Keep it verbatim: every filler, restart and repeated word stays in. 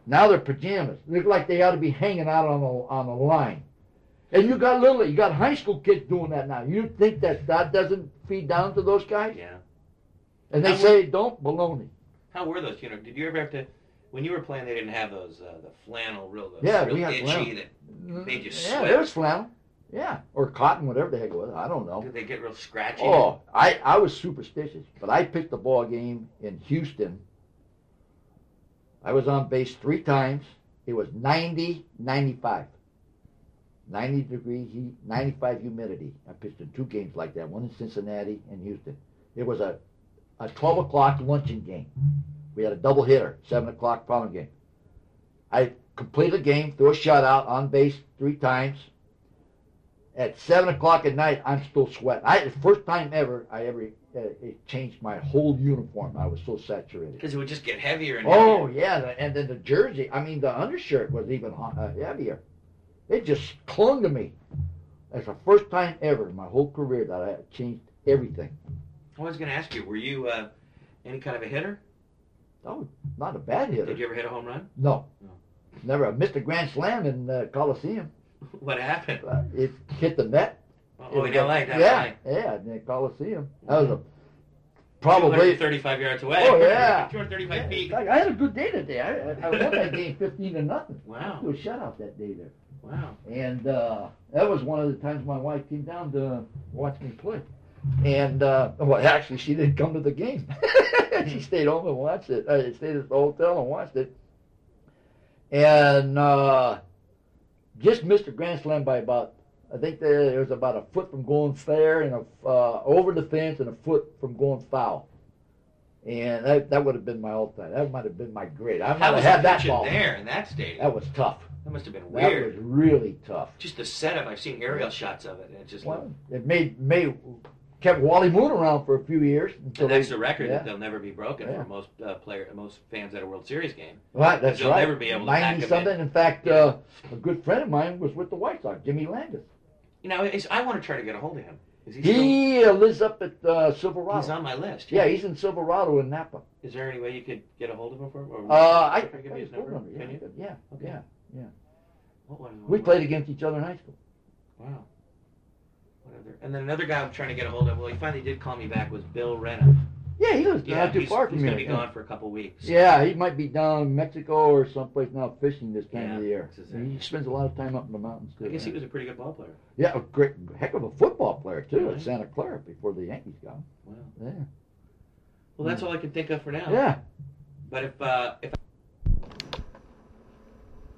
Now they're pajamas. They look like they ought to be hanging out on a, on a line. And you got little, you got high school kids doing that now. You think that that doesn't feed down to those guys? Yeah. And they How say were, don't, baloney. How were those? You know, did you ever have to, when you were playing, they didn't have those, uh, the flannel, real, those Yeah, real we had itchy flannel. that made you Yeah, sweat. there was flannel. Yeah, or cotton, whatever the heck it was. I don't know. Did they get real scratchy? Oh, I, I was superstitious, but I picked the ball game in Houston. I was on base three times. It was ninety, ninety-five. ninety degree heat, ninety-five humidity. I pitched in two games like that, one in Cincinnati and Houston. It was a, a twelve o'clock luncheon game. We had a double hitter, seven o'clock following game. I completed the game, threw a shutout, on base three times. At seven o'clock at night, I'm still sweating. I, the first time ever I ever uh, it changed my whole uniform. I was so saturated. Because it would just get heavier and Oh, heavier. yeah, and then the jersey, I mean, the undershirt was even uh, heavier. It just clung to me. That's the first time ever in my whole career that I changed everything. I was going to ask you, were you uh, any kind of a hitter? Oh, not a bad hitter. Did you ever hit a home run? No. No. Never. I missed a grand slam in the Coliseum. What happened? Uh, it hit the net. Oh, in L A, down Yeah, L A. yeah, in the Coliseum. That was a probably thirty-five yards away. Oh, yeah. two hundred thirty-five Yeah, feet. in fact, I had a good day that day. I, I won that game fifteen to nothing. Wow. I threw a shutout that day there. Wow. And uh, that was one of the times my wife came down to watch me play. And, uh, well, actually, she didn't come to the game. She stayed home and watched it. I stayed at the hotel and watched it. And uh, just missed a grand slam by about, I think there was about a foot from going fair and a, uh, over the fence and a foot from going foul. And that, that would have been my all-time. That might have been my grade. I might How have was had it that pitching ball. there in that stadium? That was tough. That must have been That weird. was really tough. Just the setup. I've seen aerial shots of it, and it just Well, looked. it made made kept Wally Moon around for a few years. Until And that's they, the record yeah. that they'll never be broken Yeah. for most uh, player, most fans at a World Series game. Right, that's They'll right. never be able to pack 'em ninety something. in. In fact, Yeah. uh, a good friend of mine was with the White Sox, Jimmy Landis. You know, it's, I want to try to get a hold of him. Is he, still, He uh, lives up at uh, Silverado. he's on my list. Yeah, he's in Silverado in Napa. Is there any way you could get a hold of him for him? Or Uh, I, can I give you his phone number? Yeah, Can you? yeah, Okay. yeah, yeah. What was, what We was- played against each other in high school. Wow. What other, and then another guy I'm trying to get a hold of, well, he finally did call me back, was Bill Renna. Yeah, he lives Yeah, not too he's, far he's from going here. to be yeah. gone for a couple weeks. Yeah, he might be down in Mexico or someplace now fishing this time Yeah, of the year. this is it. He spends a lot of time up in the mountains too. I guess he yeah. was a pretty good ball player. Yeah, a great, heck of a football player too Really? at Santa Clara before the Yankees got him. Wow. Yeah. Well, that's all I can think of for now. Yeah. But if uh, if